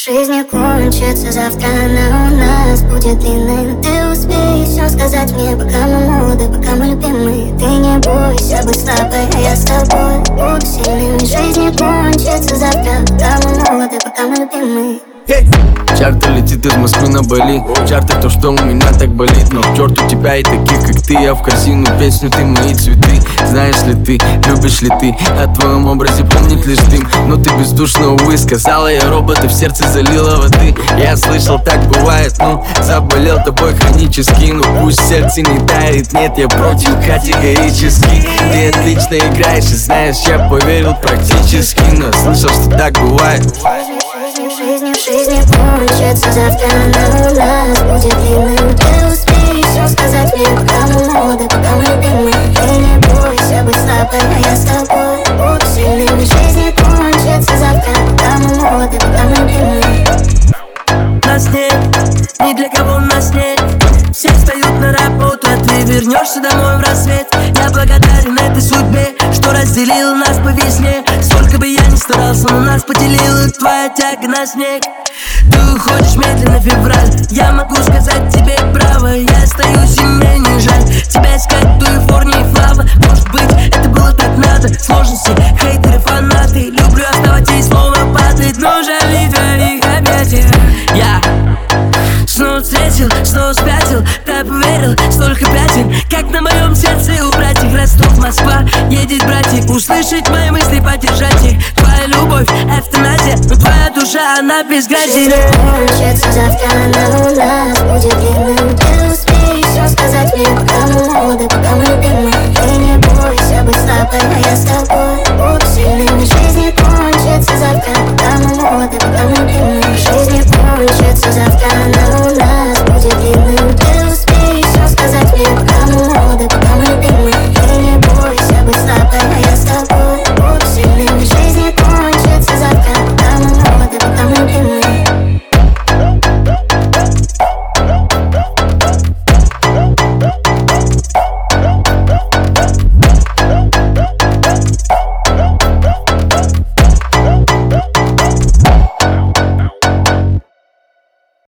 Жизнь не кончится завтра, она у нас будет длинной. Но ты успеешь все сказать мне, пока мы молоды, пока мы любимы. Ты не бойся быть слабой, а я с тобой буду сильным. Жизнь не кончится завтра, пока мы молоды, пока мы любимы. Чарта летит из Москвы на Бали. Чарта то, что у меня так болит. Но к черту тебя и таких, как ты. Я в корзину песню, ты мои цветы. Знаешь ли ты, любишь ли ты? О твоем образе помнит лишь дым. Но ты бездушно, увы, сказала я робота, в сердце залила воды. Я слышал, так бывает, заболел тобой хронически. Но пусть сердце не тает, нет, я против категорически. Ты отлично играешь и знаешь, я поверил практически. Но слышал, что так бывает. Жизнь не кончится завтра, она у нас будет длинной. Ты успеешь все сказать мне, пока мы молоды, пока мы любимы. Ты не бойся быть слабой, а я с тобой буду сильным. Жизнь не кончится завтра, пока мы молоды, пока мы любимы. Нас нет, ни для кого нас нет. Все встают на работу, а ты вернешься домой в рассвет. Я благодарен этой судьбе, что разделила нас по весне. Сколько бы я ни старался, но нас поделила твоя тяга на снег. Ты уходишь медленно, февраль. Я могу сказать тебе право, я остаюсь и мне не жаль. Тебя искать до эйфории и флава. Может быть, это было так надо. Сложности, хейтеры, фанаты. Люблю оставать и снова падает, но жаль твоих объятий. Я снова встретил, снова спятил. Да поверил, столько пятен, как на моем сердце у братьев. Ростов, Москва, едет братик. Услышать мои мысли, поддержать их. Твоя любовь, эвтаназия, но твоя душа, она без грязи. Жизнь не кончится завтра, она у нас будет длинной. Ты успеешь все сказать мне, пока мы молоды, пока мы любимы. Ты не бойся быть слабой, а я с тобой